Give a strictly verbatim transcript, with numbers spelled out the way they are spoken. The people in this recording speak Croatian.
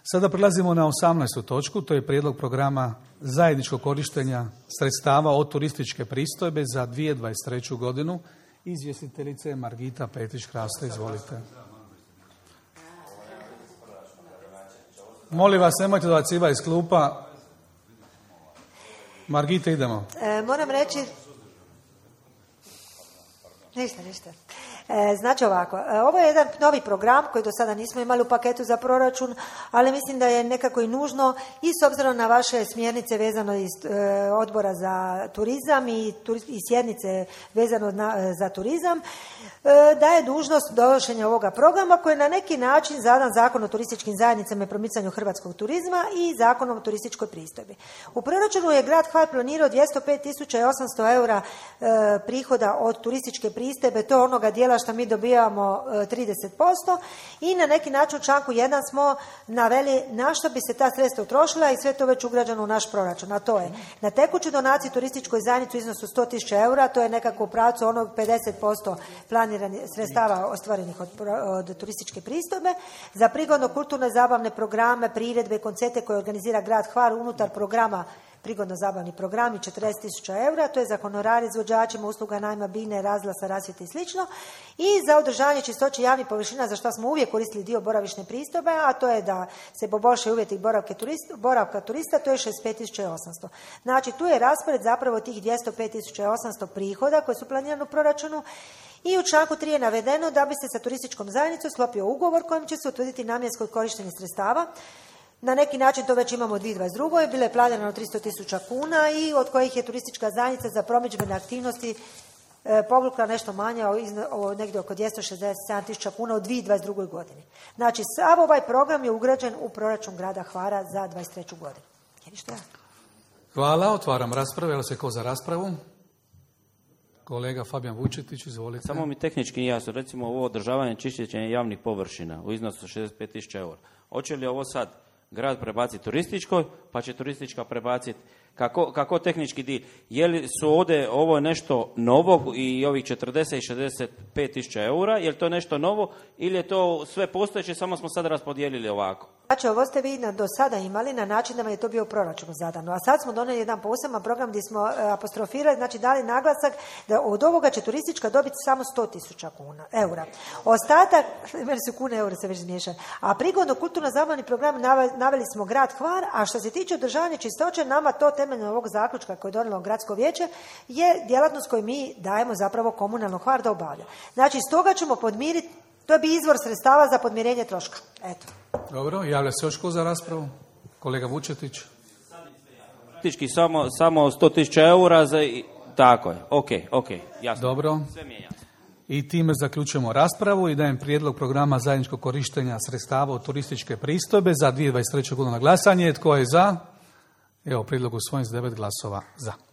Sada prelazimo na osamnaestu točku, to je prijedlog programa zajedničkog korištenja sredstava od turističke pristojbe za dvije tisuće dvadeset treću godinu. Izvjestiteljica je Margita Petić-Hrasta, izvolite. Molim vas, nemojte dobacivati iz klupa. Margita, idemo. E, moram reći... Ništa, ništa. E, znači ovako, e, ovo je jedan novi program koji do sada nismo imali u paketu za proračun, ali mislim da je nekako i nužno i s obzirom na vaše smjernice vezano iz e, odbora za turizam i, turi, i sjednice vezano na, e, za turizam, e, da je dužnost donošenja ovoga programa koji je na neki način zadan Zakon o turističkim zajednicama i promicanju hrvatskog turizma i Zakon o turističkoj pristojbi. U proračunu je grad Hvar planirao dvjesto pet tisuća osamsto eura e, prihoda od turističke pristojbe, to je onoga dijela što mi dobijamo trideset posto i na neki način u članku jedan smo naveli na što bi se ta sredstva utrošila i sve to već ugrađeno u naš proračun, a to je na tekuću donaciju turističkoj zajednici u iznosu sto tisuća eura, to je nekako u pravcu onog pedeset posto planiranih sredstava ostvarenih od, od turističke pristojbe, za prigodno kulturne zabavne programe, priredbe i koncerte koje organizira grad Hvar unutar programa prigodno-zabavni programi četrdeset tisuća eura, to je za honorare izvođačima usluga najma bine, razglasa, rasvjete i slično. I za održanje čistoće javnih površina, za što smo uvijek koristili dio boravišne pristojbe, a to je da se poboljšaju uvjeti boravke turista, boravka turista, to je šezdeset pet tisuća osamsto. Znači, tu je raspored zapravo tih dvjesto pet tisuća osamsto prihoda koji su planirani u proračunu. I u članku tri je navedeno da bi se sa turističkom zajednicom sklopio ugovor kojim će se utvrditi namjensko korištenje sredstava. Na neki način to već imamo u dvije tisuće dvadeset drugoj. Bilo je planirano tristo tisuća kuna i od kojih je turistička zajednica za promidžbene aktivnosti e, povukla nešto manje, o, o, negdje oko dvjesto šezdeset sedam tisuća kuna u dvije tisuće dvadeset drugoj godini. Znači, sav ovaj program je ugrađen u proračun grada Hvara za dvadeset treću godinu. Je ništa? Hvala, otvaram raspravu. Jel se ko za raspravu? Kolega Fabijan Vučetić, izvolite. Samo mi tehnički nije jasno. Recimo ovo održavanje čišćenja javnih površina u iznosu šezdeset pet tisuća eura. Hoće li ovo sad grad prebaciti turističkoj, pa će turistička prebaciti, kako, kako tehnički di, je li su ovdje ovo nešto novo i ovih četrdeset i šezdeset pet tisuća eura, je li to nešto novo ili je to sve postojeće, samo smo sad raspodijelili ovako? Znači, ovo ste vi do sada imali na način da vam je to bio u proračunu zadano, a sad smo donijeli jedan poseban program gdje smo apostrofirali, znači dali naglasak da od ovoga će turistička dobiti samo sto tisuća kuna, eura. Ostatak, meni su kune, eura se već zmiješaju, a prigodno kulturno-zabavni program naveli smo grad Hvar, a što se tiče održavanja čistoće, nama to temeljno ovog zaključka koje je donijelo gradsko vijeće je djelatnost koju mi dajemo zapravo komunalno Hvar da obavlja. Znači, stoga ćemo podmiriti, to je bi izvor sredstava za podmirenje troška. Eto. Dobro, javlja se još ko za raspravu? Kolega Vučetić. Praktički samo, samo sto tisuća eura za... Tako je, ok, ok, jasno. Dobro. Sve mi je jasno. I time zaključujemo raspravu i dajem prijedlog programa zajedničkog korištenja sredstava od turističke pristojbe za dvije tisuće dvadeset treću godinu na glasanje. Tko je za? Evo, prijedlog usvojen s devet glasova za.